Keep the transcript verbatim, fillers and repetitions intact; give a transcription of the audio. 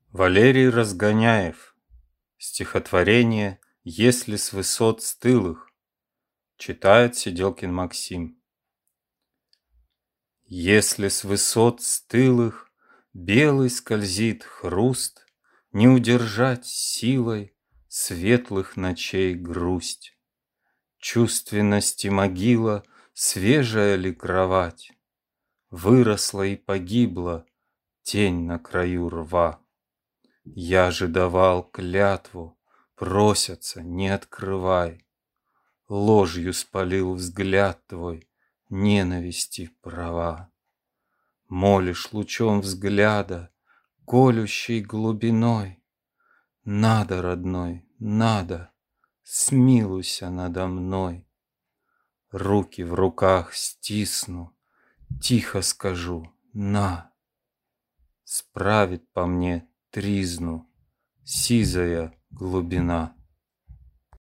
Валерий Разгоняев. Стихотворение «Если с высот стылых». Читает Сиделкин Максим. Если с высот стылых белый скользит хруст, Не удержать силой светлых ночей грусть. Чувственности могила, свежая ли кровать, Выросла и погибла тень на краю рва. Я же давал клятву, просятся, не открывай. Ложью спалил взгляд твой, ненависти права. Молишь лучом взгляда, колющей глубиной. Надо, родной, надо, смилуйся надо мной. Руки в руках стисну, тихо скажу «на». Справит по мне тризну сизая глубина.